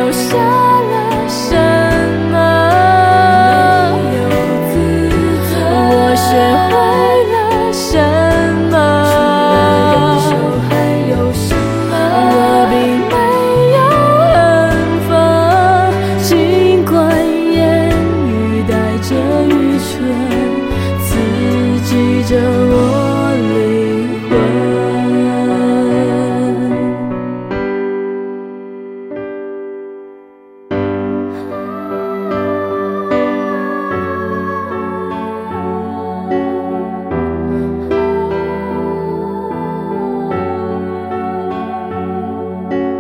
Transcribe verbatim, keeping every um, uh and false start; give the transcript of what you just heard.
留下了什么？我学会了什么？我并没有很疯，尽管言语带着愚蠢，刺激着我。